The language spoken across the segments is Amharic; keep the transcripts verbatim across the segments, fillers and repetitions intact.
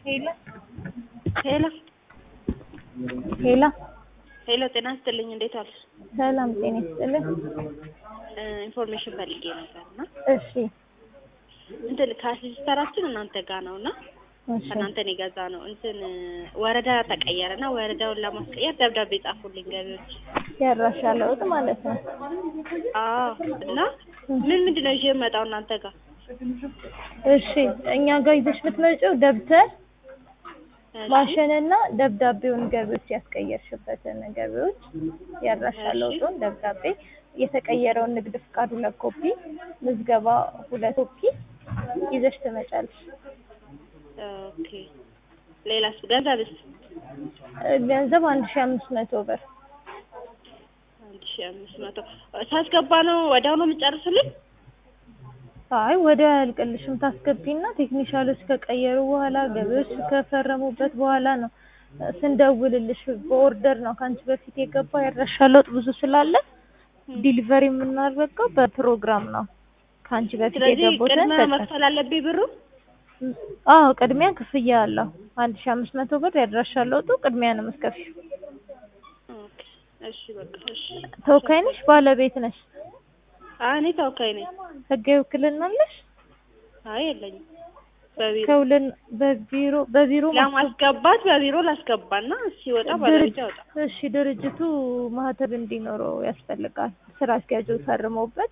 ሄሎ ሄሎ ሄሎ ሄሎ ጤና ይስጥልኝ እንዴት ዋልሽ? ሰላም ጤና ይስጥልኝ። ኢንፎርሜሽን ፈልጌ ነበርና እሺ እንትን ካሲስተራችን እናንተ ጋር ነውና እሺ እናንተ ነው የገዛ ነው እንትን ወረዳ ተቀየረና ወረዳውን ለማስቀየር ደብዳቤ ጻፉልኝ ገቢዎች። ያራሻ ለውጥ ማለት ነው። አዎ እና ምን ምንድን ነው ይዤ የምመጣው እናንተ ጋር? እሺ እኛ ጋር ይዘሽ የምትመጪው ደብተር ማሽንና ደብዳቤውን ገቢዎች ያስቀየርሽበትን ገቢዎች ያራሻ ለውጡን ደብዳቤ የተቀየረውን ንግድ ፍቃድ ሁለት ኮፒ ምዝገባ ሁለት ኮፒ ይዘሽ ትመጫለሽ። ኦኬ ሌላስ ገንዘብስ? ገንዘብ አንድ ሺህ አምስት መቶ ብር። አንድ ሺህ አምስት መቶ ሳስገባ ነው ወዲያው ነው የምጨርስልኝ? አይ ወዲያው አያልቅልሽም። ታስገቢና ቴክኒሻሎች ከቀየሩ በኋላ ገቢዎች ከፈረሙበት በኋላ ነው ስንደውልልሽ በኦርደር ነው ካንቺ በፊት የገባ ያራሻ ለውጥ ብዙ ስላለ ዲሊቨሪ የምናደርገው በፕሮግራም ነው። ካንቺ በፊት የገቡትን ቅድሚያ መክፈል አለብኝ ብሩ? አዎ ቅድሚያ ክፍያ አለው። አንድ ሺህ አምስት መቶ ብር ያራሻ ለውጡ ቅድሚያ ነው የምትከፍይው። ኦኬ እሺ በቃ እሺ። ተወካይ ነሽ ባለቤት ነሽ? አይ እኔ ተወካይ ነኝ። ህጋዊ ውክልና አለሽ? አይ የለኝም። በቢሮ ከውልን በቢሮ በቢሮ ለማስገባት በቢሮ ላስገባና ሲወጣ ባለቤት ያወጣ። እሺ ድርጅቱ ማህተብ እንዲኖረው ያስፈልጋል። ስራ አስኪያጁ ፈርመውበት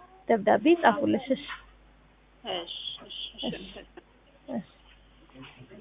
ደብዳቤ ጻፉልሽ። እሺ እሺ እሺ እሺ።